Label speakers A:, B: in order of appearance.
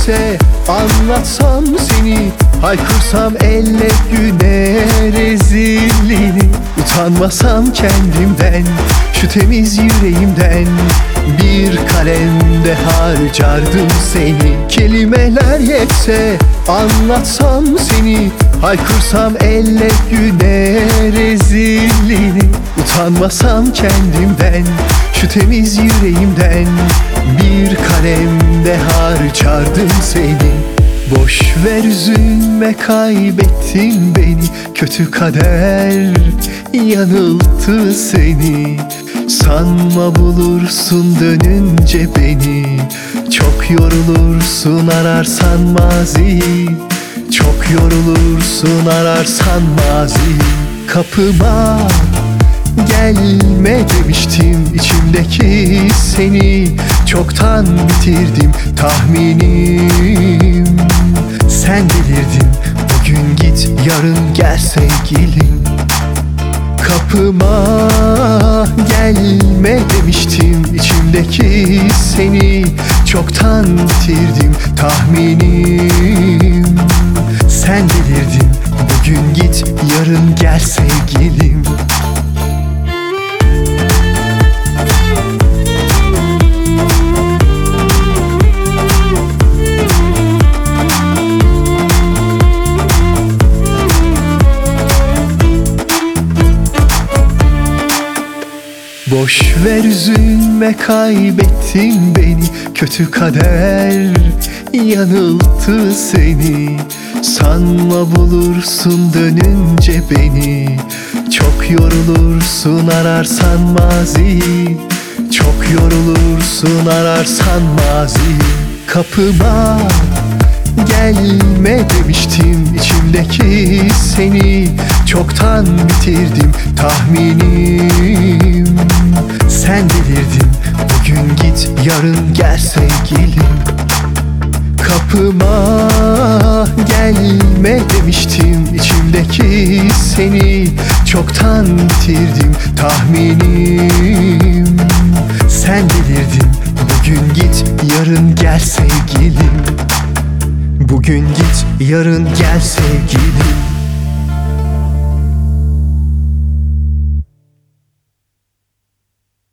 A: yetse, anlatsam seni, haykırsam elle güne rezilliğini. Utanmasam kendimden, şu temiz yüreğimden, bir kalemde harcardım seni. Kelimeler yetse, anlatsam seni, haykırsam elle güne rezilliğini. Utanmasam kendimden, şu temiz yüreğimden, bir kalemde harcardım seni. Boş ver üzülme, kaybettin beni, kötü kader yanılttı seni. Sanma bulursun dönünce beni, çok yorulursun ararsan maziyi. Çok yorulursun ararsan maziyi. Kapıma gelme demiştim, içimdeki seni çoktan bitirdim tahminim. Sen delirdin, bugün git yarın gel sevgilim. Kapıma gelme demiştim, içimdeki seni çoktan bitirdim tahminim. Sen delirdin, bugün git yarın gel sevgilim. Boş ver üzülme, kaybettin beni, kötü kader yanılttı seni. Sanma bulursun dönünce beni, çok yorulursun ararsan maziyi. Çok yorulursun ararsan maziyi. Kapıma gelme demiştim, içimdeki seni çoktan bitirdim tahminim. Sen delirdin, bugün git yarın gel sevgilim. Kapıma gelme demiştim, içimdeki seni çoktan bitirdim tahminim. Sen delirdin, bugün git yarın gel sevgilim. Bugün git yarın gel sevgilim.